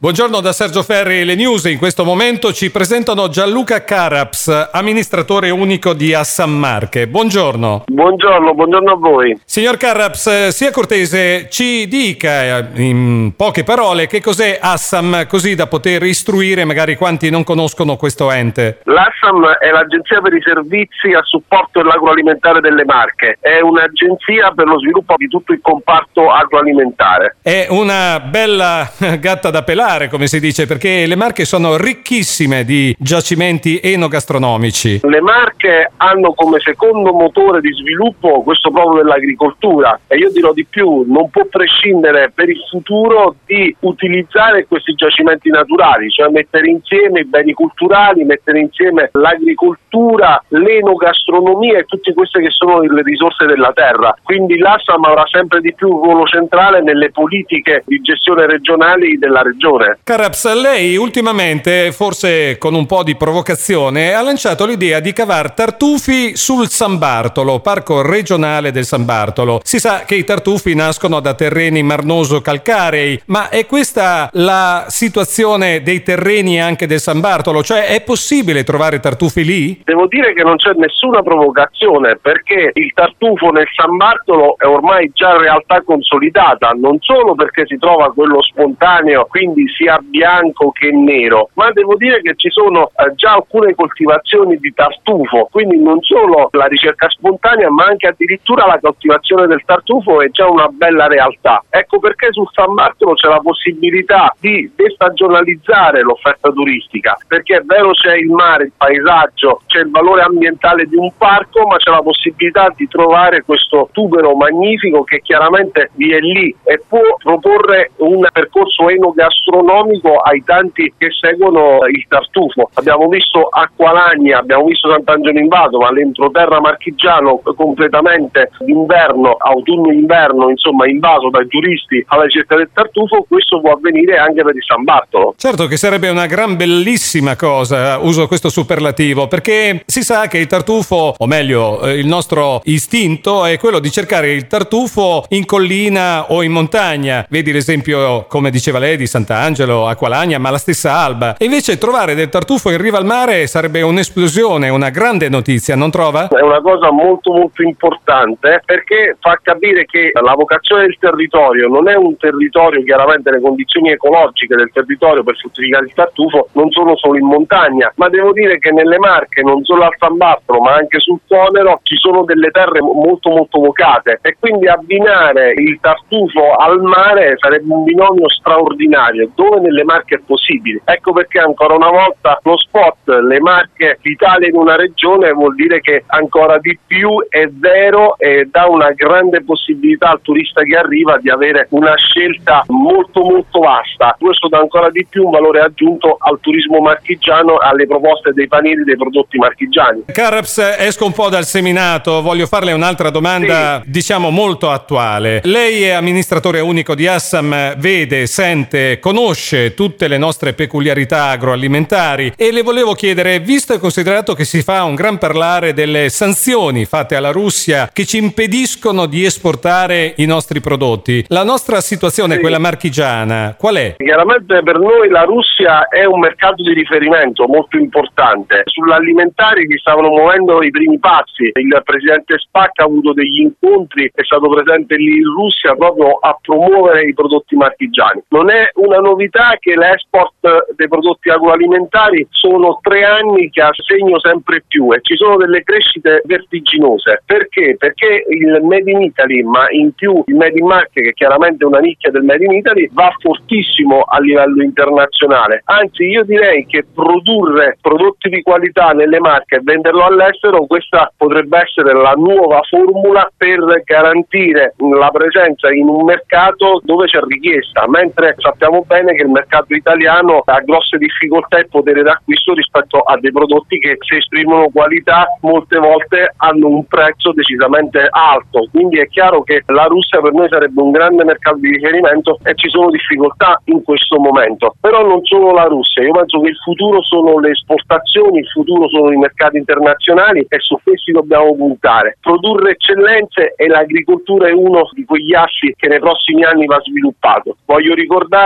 Buongiorno da Sergio Ferri. Le news in questo momento ci presentano Gianluca Caraps, amministratore unico di Assam Marche. Buongiorno. Buongiorno a voi. Signor Caraps, sia cortese, ci dica in poche parole che cos'è Assam, così da poter istruire magari quanti non conoscono questo ente. L'Assam è l'Agenzia per i servizi a supporto dell'agroalimentare delle Marche. È un'agenzia per lo sviluppo di tutto il comparto agroalimentare. È una bella gatta da pelare, come si dice, perché le Marche sono ricchissime di giacimenti enogastronomici. Le Marche hanno come secondo motore di sviluppo questo proprio dell'agricoltura, e io dirò di più, non può prescindere per il futuro di utilizzare questi giacimenti naturali, cioè mettere insieme i beni culturali, mettere insieme l'agricoltura, l'enogastronomia e tutte queste che sono le risorse della terra. Quindi l'Assam avrà sempre di più un ruolo centrale nelle politiche di gestione regionali della regione. Caraps, lei ultimamente, forse con un po' di provocazione, ha lanciato l'idea di cavar tartufi sul San Bartolo, parco regionale del San Bartolo. Si sa che i tartufi nascono da terreni marnoso-calcarei, ma è questa la situazione dei terreni anche del San Bartolo? Cioè è possibile trovare tartufi lì? Devo dire che non c'è nessuna provocazione, perché il tartufo nel San Bartolo è ormai già realtà consolidata, non solo perché si trova quello spontaneo, quindi sia bianco che nero, ma devo dire che ci sono già alcune coltivazioni di tartufo, quindi non solo la ricerca spontanea ma anche addirittura la coltivazione del tartufo è già una bella realtà. Ecco perché sul San Bartolo c'è la possibilità di destagionalizzare l'offerta turistica, perché è vero, c'è il mare, il paesaggio, c'è il valore ambientale di un parco, ma c'è la possibilità di trovare questo tubero magnifico che chiaramente vi è lì e può proporre un percorso enogastronomico ai tanti che seguono il tartufo. Abbiamo visto Acqualagna, abbiamo visto Sant'Angelo in Padova, l'entroterra marchigiano completamente d'inverno, autunno-inverno, insomma invaso dai turisti alla ricerca del tartufo. Questo può avvenire anche per il San Bartolo. Certo che sarebbe una gran bellissima cosa, uso questo superlativo, perché si sa che il tartufo, o meglio il nostro istinto è quello di cercare il tartufo in collina o in montagna. Vedi l'esempio, come diceva lei, di Sant'Angelo, Acqualagna, ma la stessa Alba. E invece trovare del tartufo in riva al mare sarebbe un'esplosione, una grande notizia, non trova? È una cosa molto molto importante, perché fa capire che la vocazione del territorio non è un territorio, chiaramente le condizioni ecologiche del territorio per fruttificare il tartufo non sono solo in montagna, ma devo dire che nelle Marche, non solo al San Bartolo ma anche sul Conero, ci sono delle terre molto molto vocate, e quindi abbinare il tartufo al mare sarebbe un binomio straordinario, dove nelle Marche è possibile. Ecco perché ancora una volta lo spot le Marche, l'Italia in una regione, vuol dire che ancora di più è vero e dà una grande possibilità al turista che arriva di avere una scelta molto molto vasta. Questo dà ancora di più un valore aggiunto al turismo marchigiano, alle proposte dei panini dei prodotti marchigiani. Caraps, esco un po' dal seminato, voglio farle un'altra domanda, sì, diciamo molto attuale. Lei è amministratore unico di Assam, vede, sente, conosce tutte le nostre peculiarità agroalimentari, e le volevo chiedere, visto e considerato che si fa un gran parlare delle sanzioni fatte alla Russia che ci impediscono di esportare i nostri prodotti, la nostra situazione, sì, quella marchigiana, qual è? Chiaramente per noi la Russia è un mercato di riferimento molto importante. Sull'alimentare si stavano muovendo i primi passi, il presidente Spack ha avuto degli incontri, è stato presente lì in Russia proprio a promuovere i prodotti marchigiani. Non è una novità che l'export dei prodotti agroalimentari sono 3 anni che ha segno sempre più, e ci sono delle crescite vertiginose. Perché? Perché il Made in Italy, ma in più il Made in Marche, che chiaramente è una nicchia del Made in Italy, va fortissimo a livello internazionale. Anzi, io direi che produrre prodotti di qualità nelle Marche e venderlo all'estero, questa potrebbe essere la nuova formula per garantire la presenza in un mercato dove c'è richiesta, mentre sappiamo bene che il mercato italiano ha grosse difficoltà e potere d'acquisto rispetto a dei prodotti che, se esprimono qualità, molte volte hanno un prezzo decisamente alto. Quindi è chiaro che la Russia per noi sarebbe un grande mercato di riferimento e ci sono difficoltà in questo momento. Però non solo la Russia, io penso che il futuro sono le esportazioni, il futuro sono i mercati internazionali, e su questi dobbiamo puntare. Produrre eccellenze, e l'agricoltura è uno di quegli assi che nei prossimi anni va sviluppato. Voglio ricordare che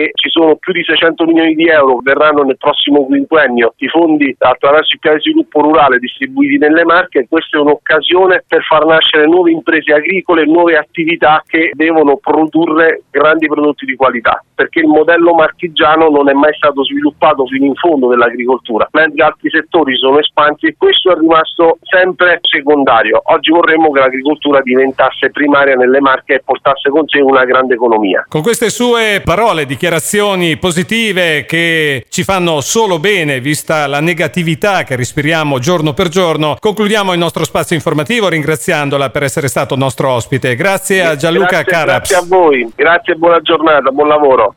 che ci sono più di 600 milioni di euro che verranno nel prossimo quinquennio di fondi attraverso il piano di sviluppo rurale distribuiti nelle Marche. Questa è un'occasione per far nascere nuove imprese agricole, nuove attività che devono produrre grandi prodotti di qualità, perché il modello marchigiano non è mai stato sviluppato fino in fondo nell'agricoltura, mentre altri settori sono espansi e questo è rimasto sempre secondario. Oggi vorremmo che l'agricoltura diventasse primaria nelle Marche e portasse con sé una grande economia. Con queste sue parole, dichiarazioni positive che ci fanno solo bene, vista la negatività che respiriamo giorno per giorno, concludiamo il nostro spazio informativo ringraziandola per essere stato nostro ospite. Grazie a Gianluca Caraps. Grazie a voi, grazie e buona giornata, buon lavoro.